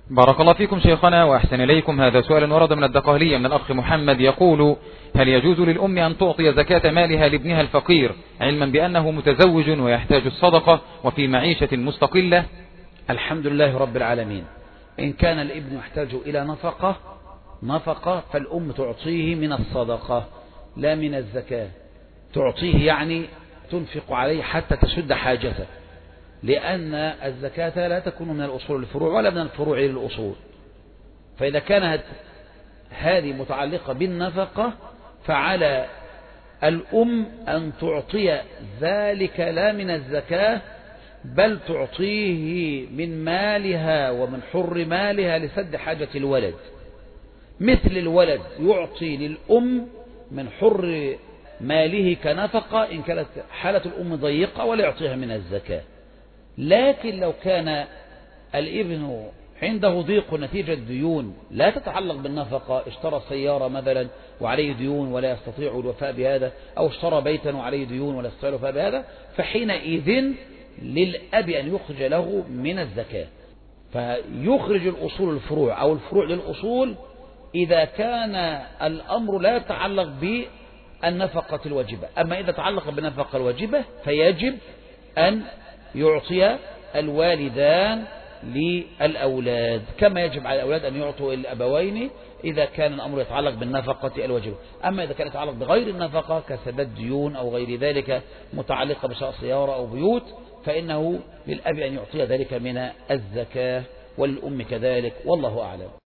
بارك الله فيكم شيخنا وأحسن إليكم. هذا سؤال ورد من الدقهلية من الأخ محمد يقول: هل يجوز للأم أن تعطي زكاة مالها لابنها الفقير علما بأنه متزوج ويحتاج الصدقة وفي معيشة مستقلة؟ الحمد لله رب العالمين. إن كان الابن يحتاج إلى نفقة فالأم تعطيه من الصدقة لا من الزكاة. تعطيه يعني تنفق عليه حتى تسد حاجته، لأن الزكاة لا تكون من الأصول للفروع ولا من الفروع للأصول. فإذا كانت هذه متعلقة بالنفقة فعلى الأم أن تعطي ذلك لا من الزكاة، بل تعطيه من مالها ومن حر مالها لسد حاجة الولد. مثل الولد يعطي للأم من حر ماله كنفقة إن كانت حالة الأم ضيقة ولا يعطيها من الزكاة. لكن لو كان الابن عنده ضيق نتيجة ديون لا تتعلق بالنفقة، اشترى سيارة مثلا وعليه ديون ولا يستطيع الوفاء بهذا، أو اشترى بيتا وعليه ديون ولا يستطيع الوفاء بهذا، فحينئذ للأب أن يخرج له من الزكاة. فيخرج الأصول الفروع أو الفروع للأصول إذا كان الأمر لا يتعلق بالنفقة الواجبة. أما إذا تعلق بالنفقة الواجبة فيجب أن يعطي الوالدان للأولاد، كما يجب على الأولاد أن يعطوا الأبوين إذا كان الأمر يتعلق بالنفقة الواجبة. أما إذا كان يتعلق بغير النفقة كسداد ديون أو غير ذلك متعلقة بشراء سيارة أو بيوت فإنه للأب أن يعطي ذلك من الزكاة، والأم كذلك، والله أعلم.